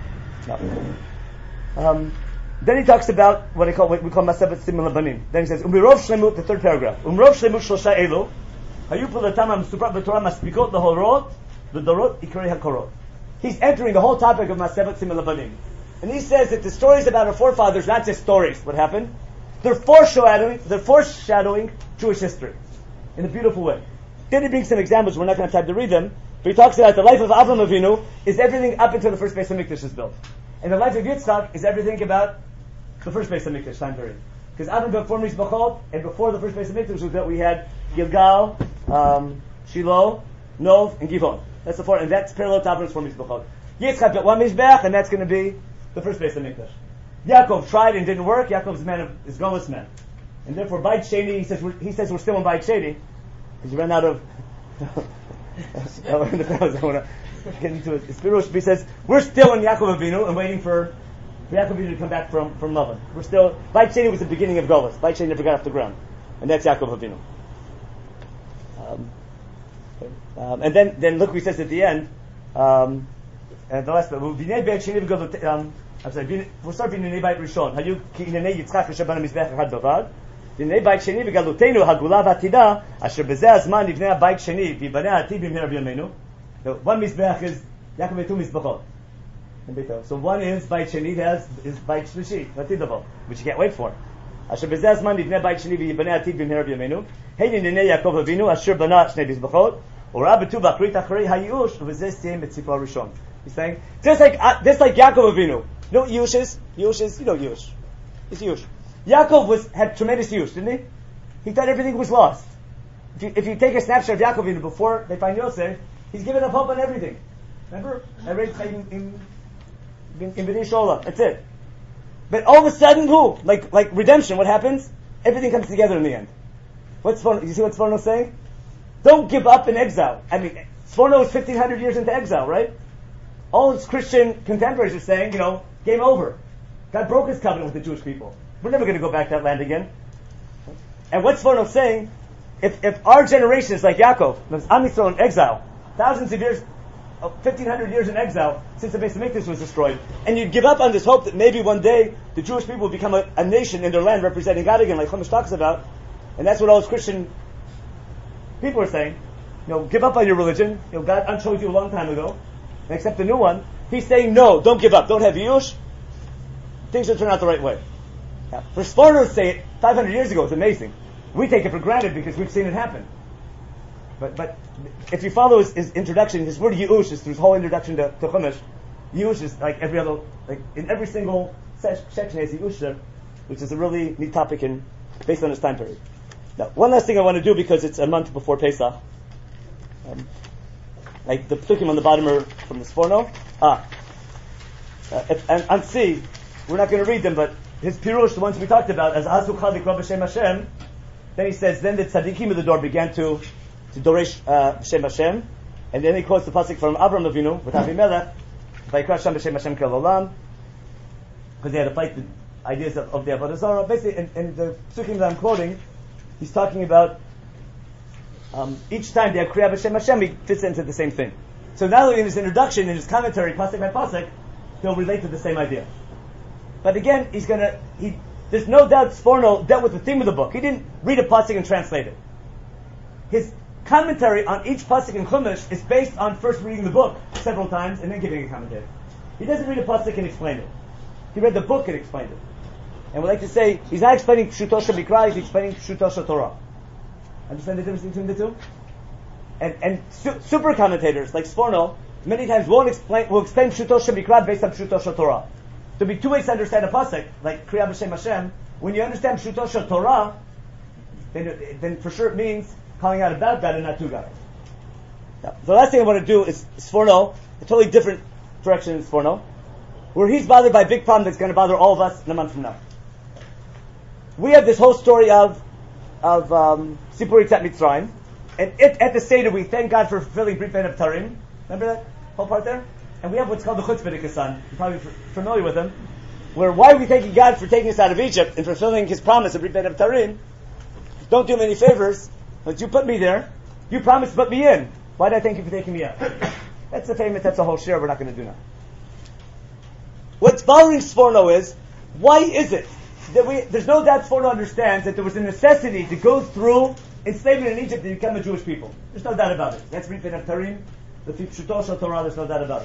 Now, then he talks about what we call Masabet Simul Banim. Then he says, Umirov Shlemut, the third paragraph. Umirov Shlemut Shlosha Elu, Hayu Pulatam HaMesuprat B'Torah Maspikot L'Horot, L'Dorot Ikrei HaKorot. He's entering the whole topic of Masabet Simul Banim. And he says that the stories about our forefathers, not just stories, what happened, they're foreshadowing Jewish history in a beautiful way. Then he brings some examples, we're not going to have time to read them, but he talks about the life of Avram Avinu is everything up until the first Beis HaMikdash is built. And the life of Yitzchak is everything about the first Beis HaMikdash time period. Because Avram built 4 Mizbachot, and before the first Beis HaMikdash was built, we had Gilgal, Shiloh, Nov, and Givon. That's the 4, and that's parallel to Avram's 4 Mizbachot. Yitzchak built 1 Mizbach, and that's going to be the first Beis HaMikdash. Yaakov tried and didn't work. Yaakov's is Golos man. And therefore, Beit Sheni, he says we're still in Beit Sheni, because he ran out of... getting to his Pirush, he says, we're still in Yaakov Avinu and waiting for Yaakov Avinu to come back from Lavan. We're still, Beit Sheni was the beginning of Golus. Beit Sheni never got off the ground. And that's Yaakov Avinu. And then look what he says at the end, and the last bit, I'm sorry, we'll start with B'nei Beit Rishon. Hayu ki B'nei Yitzchak Asher bana Mizbech Echad Bavad. B'nei Beit Sheni v'galutenu hagula v'atida asher bezeh hazman nivnei Beit Sheni v'yibaneh atid b'mher Rabbi Yomeinu. One Mizbech is Yaakov had two Mizbechot. So one is Beit Sheni, is Beit Shlishi, Atidavo, which you can't wait for. Asher bezeh hazman nivnei Beit Sheni v'yibaneh atid b'mher Rabbi Yomeinu. Hein nivnei Yaakov Avinu asher bana shnei Mizbechot. Ora b'tu b'akrit acharei hayush v'zeh siyem et Sifra Rishon. He's saying just like Yaakov Avinu. You know what Yush is? Yush is, you know Yush. It's Yush. Yaakov had tremendous Yush, didn't he? He thought everything was lost. If you take a snapshot of Yaakov before they find Yosef, he's given up hope on everything. Remember? I read in B'nai Shola. That's it. But all of a sudden, who? Like redemption, what happens? Everything comes together in the end. You see what Sforno's saying? Don't give up in exile. I mean, Sforno was 1,500 years into exile, right? All his Christian contemporaries are saying, game over. God broke his covenant with the Jewish people. We're never going to go back to that land again. And what's Sforno saying? If our generation is like Yaakov, Am Yisrael in exile, thousands of years, 1,500 years in exile, since the Beis Hamikdash was destroyed, and you'd give up on this hope that maybe one day the Jewish people will become a nation in their land representing God again, like Chumash talks about, and that's what all his Christian people are saying. Give up on your religion. God unchoked you a long time ago, and accept a new one. He's saying, no, don't give up. Don't have Yush. Things will turn out the right way. Now, for Sforno to say it 500 years ago, it's amazing. We take it for granted because we've seen it happen. But if you follow his introduction, his word Yush is through his whole introduction to Chumash. Yush is like in every single section has Yush there, which is a really neat topic based on his time period. Now, one last thing I want to do because it's a month before Pesach. Like the psukim on the bottom are from the Sforno. And on C, we're not going to read them, but his pirush, the ones we talked about, as Asu Chadik Rav B'Shem Hashem, then he says, then the tzaddikim of the door began to doresh B'Shem Hashem, and then he quotes the pasuk from Avraham Avinu with Avimelech, Vayikra Shem B'Shem Hashem Kol Olam, because they had to fight the ideas of the Avodah Zarah. Basically, in the psukim that I'm quoting, he's talking about each time they have Kriya B'Shem Hashem, he fits into the same thing. So not only in his introduction, in his commentary, pasuk by pasuk, he'll relate to the same idea. But again, there's no doubt Sforno dealt with the theme of the book. He didn't read a pasuk and translate it. His commentary on each pasuk in Chumash is based on first reading the book several times and then giving a commentary. He doesn't read a pasuk and explain it. He read the book and explained it. And we like to say, he's not explaining Pshuto Shemikra, he's explaining Pshuto Shetorah. Understand the difference between the two? And super commentators like Sforno many times will explain Pshuto Shemikra based on Pshuto Shetorah. There'll be two ways to understand a pasuk, like Kriya B'Shem Hashem. When you understand Pshuto Shetorah, then for sure it means calling out about God and not to God. Now, the last thing I want to do is Sforno, a totally different direction in Sforno, where he's bothered by a big problem that's going to bother all of us in a month from now. We have this whole story of Sipur Yitzat Mitzrayim, and at the Seder we thank God for fulfilling Brit Bein Havtarim. Remember that whole part there? And we have what's called the Chutzpah D'Kasan. You're probably familiar with them. Where why are we thanking God for taking us out of Egypt and fulfilling His promise of Brit Bein Havtarim? Don't do Him any favors, but you put me there. You promised to put me in. Why did I thank you for taking me out? That's a whole share we're not going to do now. What's bothering Sforno is, why is it that there's no doubt Sforno understands that there was a necessity to go through enslavement in Egypt to become a Jewish people. There's no doubt about it. That's Brit Bein Havtarim, the Pshuto Shel Torah, there's no doubt about it.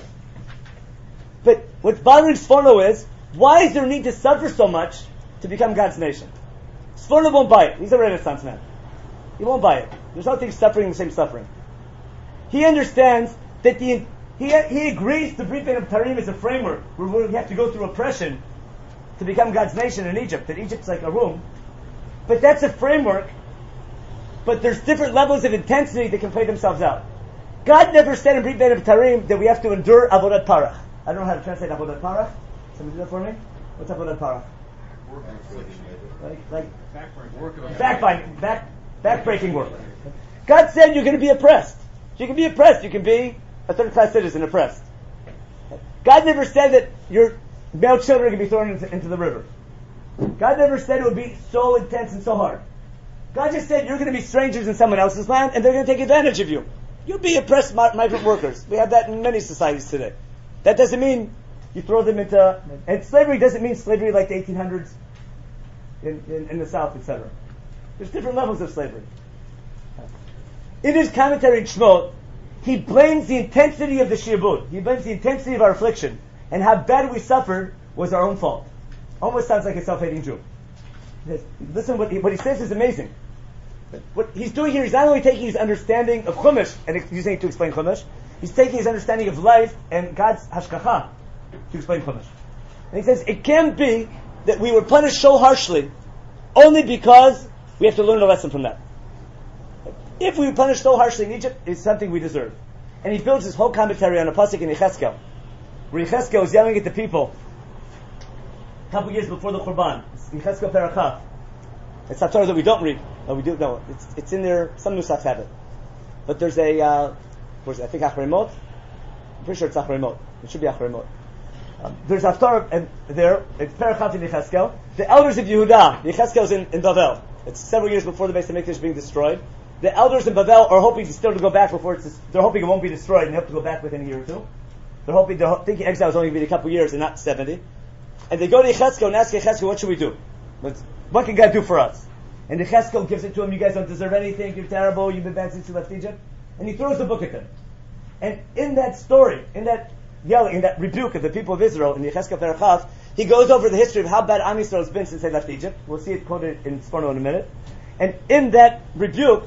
But what's bothering Sforno is, why is there a need to suffer so much to become God's nation? Sforno won't buy it. He's a Renaissance man. He won't buy it. There's nothing suffering the same suffering. He understands that he agrees to Brit Bein Havtarim as a framework where we have to go through oppression to become God's nation in Egypt. That Egypt's like a room. But that's a framework. But there's different levels of intensity that can play themselves out. God never said in Brit Bein Havtarim that we have to endure Avodat Parach. I don't know how to translate Avodat Parach. Somebody do that for me? What's Avodat Parach? Backbreaking work. God said you're going to be oppressed. You can be oppressed. You can be a third-class citizen, oppressed. God never said that your male children can be thrown into the river. God never said it would be so intense and so hard. God just said you're going to be strangers in someone else's land and they're going to take advantage of you. You'll be oppressed migrant workers. We have that in many societies today. That doesn't mean you throw them into... And slavery doesn't mean slavery like the 1800s in the South, etc. There's different levels of slavery. In his commentary in Shmot, he blames the intensity of the shi'bud. He blames the intensity of our affliction. And how bad we suffered was our own fault. Almost sounds like a self-hating Jew. Listen, what he says is amazing. What he's doing here, he's not only taking his understanding of Chumash and using it to explain Chumash, he's taking his understanding of life and God's hashkacha to explain Chumash. And he says, it can't be that we were punished so harshly only because we have to learn a lesson from that. If we were punished so harshly in Egypt, it's something we deserve. And he builds his whole commentary on a pasuk in Yechezkel, where Yechezkel is yelling at the people a couple years before the Churban. Yechezkel Perachaf. It's a Torah that we don't read. No, we do. No, it's in there. Some nusachs have it, but there's a. I think Achreimot. I'm pretty sure it's Achreimot. It should be Achreimot. There's a Torah there. It's Perachaf in Yechezkel. The elders of Yehuda. Yechezkel's in Bavel. It's several years before the Beis Hamikdash being destroyed. The elders in Bavel are hoping still to go back before they're hoping it won't be destroyed, and they hope to go back within a year or two. They're thinking exile is only going to be a couple years and not 70. And they go to Yechezkel and ask Yechezkel, what should we do? What can God do for us? And Yechezkel gives it to him, you guys don't deserve anything, you're terrible, you've been bad since you left Egypt. And he throws the book at them. And in that story, in that yelling, in that rebuke of the people of Israel, in Yechezkel Perachaf, he goes over the history of how bad Am Yisrael has been since they left Egypt. We'll see it quoted in Sforno in a minute. And in that rebuke,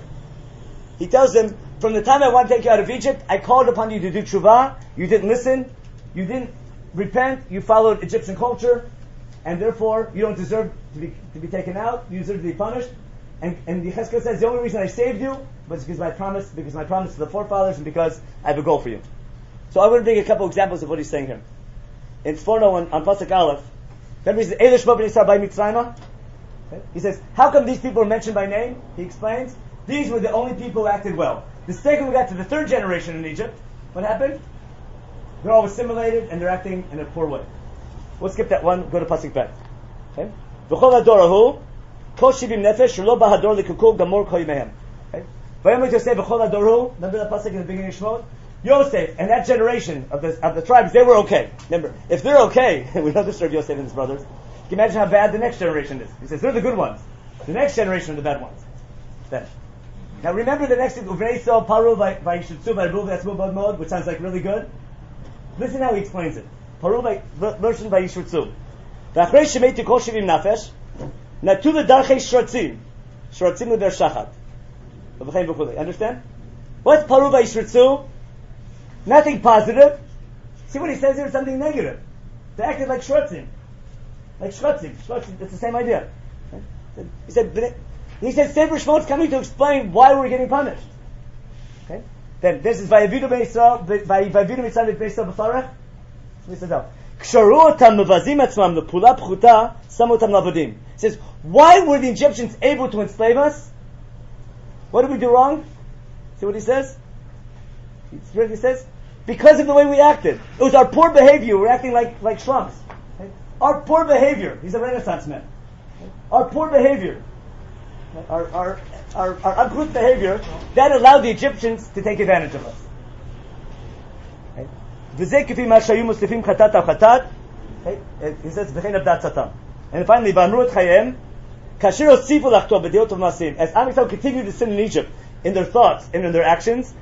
he tells them, from the time I want to take you out of Egypt, I called upon you to do tshuva, you didn't listen, you didn't repent, you followed Egyptian culture, and therefore you don't deserve to be taken out, you deserve to be punished. And Yechezkel says, the only reason I saved you was because my promise to the forefathers and because I have a goal for you. So I want to bring a couple examples of what he's saying here. In Sforno on Pasuk Aleph, remember he says, Eilish Bo b'nei Yisrael by Mitzrayma? He says, how come these people are mentioned by name? He explains, these were the only people who acted well. The second we got to the third generation in Egypt, what happened? They're all assimilated and they're acting in a poor way. We'll skip that one, go to Pasuk Bet. Okay? V'chol hadorahu, kol shivim nefesh, shelo bahador likukul gamor kol yimehem. Okay? V'yom Yosef v'chol hadorahu, remember that Pasuk in the beginning of Shemot? Yosef and that generation of the tribes, they were okay. Remember, if they're okay, we don't disturb Yosef and his brothers. Can you imagine how bad the next generation is? He says, they're the good ones. The next generation are the bad ones. Then. Now remember the next thing, Uvrei Yisrael paru vayishutzu v'arbu v'yasmu bod mod, which sounds like really good. Listen how he explains it. Paru vayishutzu. V'achrei shemeitu kol shivim nafesh, natu l'darchei shrotzim. Shrotzim l'der shachat. V'chein v'chulei. Understand? What's paru vayishutzu? Nothing positive. See what he says here? Something negative. They acted like shrotzim. Like shrotzim. Shrotzim, it's the same idea. He said Sefer Shmot's coming to explain why we're getting punished. Okay? Then this is Vayavidu B'Yisrael, Vayavidu Mitzvah B'Yisrael B'Farach. He says now, Ksharu otam mevazim atzmam l'pula pchuta samu otam lavadim. He says, why were the Egyptians able to enslave us? What did we do wrong? See what he says? He says, because of the way we acted. It was our poor behavior. We're acting like shlums. Okay? Our poor behavior. He's a Renaissance man. Okay? Our poor behavior. Our uncouth behavior, that allowed the Egyptians to take advantage of us. He says, and finally, as Am Yisrael continued to sin in Egypt, in their thoughts and in their actions,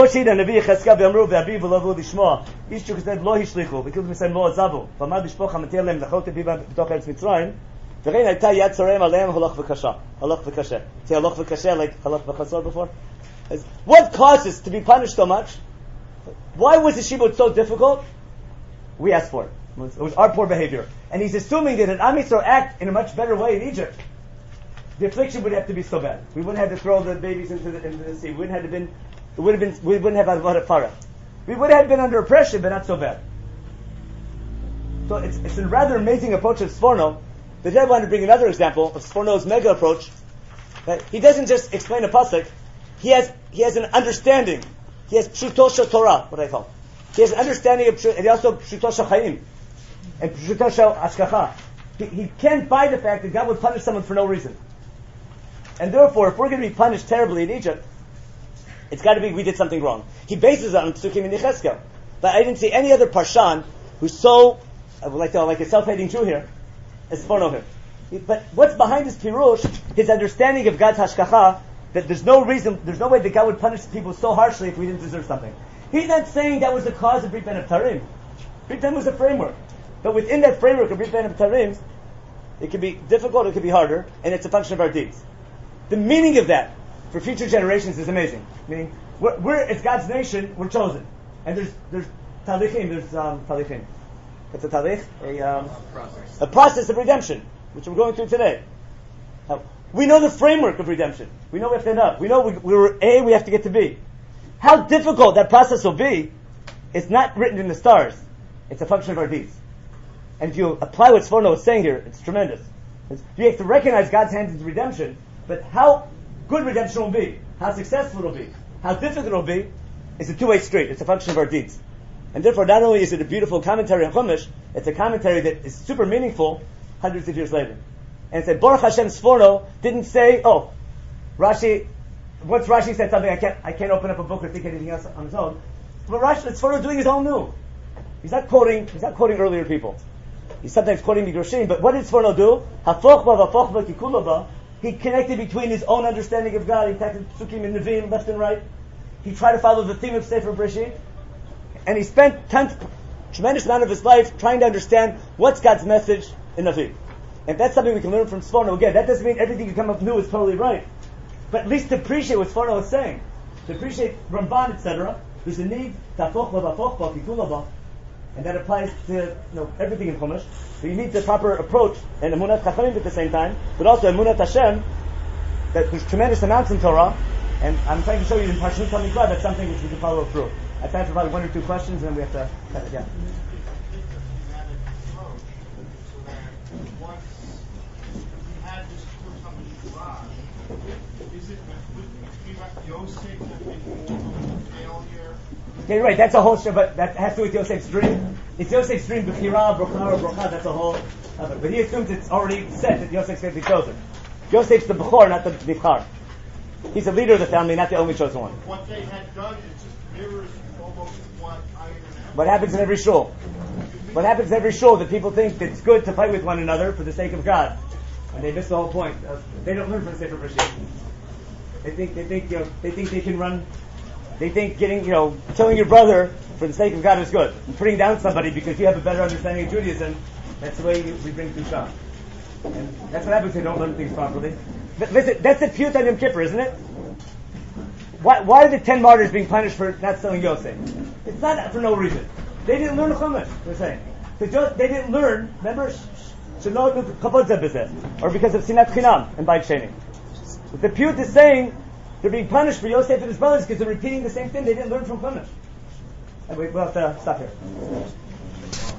V'chein hayta yad tzarem aleim halach v'kasha. Halach v'kasha. See halach v'kasha like halach v'chasor before? What caused us to be punished so much? Why was the shibud so difficult? We asked for it. It was our poor behavior. And he's assuming that an Am Yisrael act in a much better way in Egypt, the affliction would have to be so bad. We wouldn't have to throw the babies into the sea. We wouldn't have had a lot of farah. We would have been under oppression, but not so bad. So it's a rather amazing approach of Sforno. But I want to bring another example of Sforno's mega approach. That he doesn't just explain a pasuk; he has an understanding He has pshuto shel Torah, what I call. He has an understanding of and also pshuto shel Chaim and pshuto shel Hashgacha. He can't buy the fact that God would punish someone for no reason. And therefore, if we're going to be punished terribly in Egypt, it's got to be we did something wrong. He bases it on Psukim in Yechezkel. But I didn't see any other Parshan who's so, I would like to like a self-hating Jew here, as Sforno here. But what's behind his Pirush, his understanding of God's Hashgacha, that there's no reason, there's no way that God would punish people so harshly if we didn't deserve something. He's not saying that was the cause of Brit Ben Abtarim. Brit Ben was a framework. But within that framework of Brit Ben Abtarim, it could be difficult, it could be harder, and it's a function of our deeds. The meaning of that for future generations is amazing. Meaning, it's God's nation, we're chosen. And there's talichim, talichim. What's a talich? A process of redemption, which we're going through today. Now, we know the framework of redemption. We know we have to end up. We know we were A, we have to get to B. How difficult that process will be is not written in the stars. It's a function of our deeds. And if you apply what Sforno is saying here, it's tremendous. You have to recognize God's hand in redemption, but how good redemption will be, how successful it will be, how difficult it will be, is a two-way street. It's a function of our deeds. And therefore, not only is it a beautiful commentary on Chumash, it's a commentary that is super meaningful hundreds of years later. And it said, Baruch Hashem Sforno didn't say, Rashi, once Rashi said something, I can't open up a book or think anything else on his own. But Sforno doing his own new. He's not quoting earlier people. He's sometimes quoting Midrashim, but what did Sforno do? Hafochba v'afochba kikulaba. He connected between his own understanding of God. He connected Psukim and Nevi'im left and right. He tried to follow the theme of Sefer Breshit. And he spent tremendous amount of his life trying to understand what's God's message in Nevi'im. And that's something we can learn from Sforno. Again, that doesn't mean everything you come up new is totally right. But at least to appreciate what Sforno is saying. To appreciate Ramban, etc. There's a need to hafochba v'afochba kikulaba. And that applies to everything in Chumash. So you need the proper approach and Emunat Chachamim at the same time, but also Emunat Hashem, that there's tremendous amounts in Torah, and I'm trying to show you in Parshat Mikra that's something which we can follow through. I have time for probably one or two questions, and then we have to cut it down. Yeah, you're right. That's a whole show, but that has to do with Yosef's dream. It's Yosef's dream, Bechira, Brocha, that's a whole. But he assumes it's already set that Yosef's going to be chosen. Yosef's the Bechor, not the Bechar. He's the leader of the family, not the only chosen one. What they had done, it just mirrors almost what I am. What happens in every shul? What happens in every shul that people think it's good to fight with one another for the sake of God, and they miss the whole point. They don't learn from the Sefer Breshit. They think they can run. They think killing your brother for the sake of God is good. And putting down somebody because you have a better understanding of Judaism, that's the way we bring Kedusha. And that's what happens if you don't learn things properly. But listen, that's the piyut on Yom Kippur, isn't it? Why are the 10 martyrs being punished for not selling Yosef? It's not for no reason. They didn't learn Chumash, we're saying. They didn't learn, remember, or because of Sinat Chinam and Beit Sheni. But the piyut is saying, they're being punished for Yosef and his brothers because they're repeating the same thing they didn't learn from Chumash. We'll have to stop here.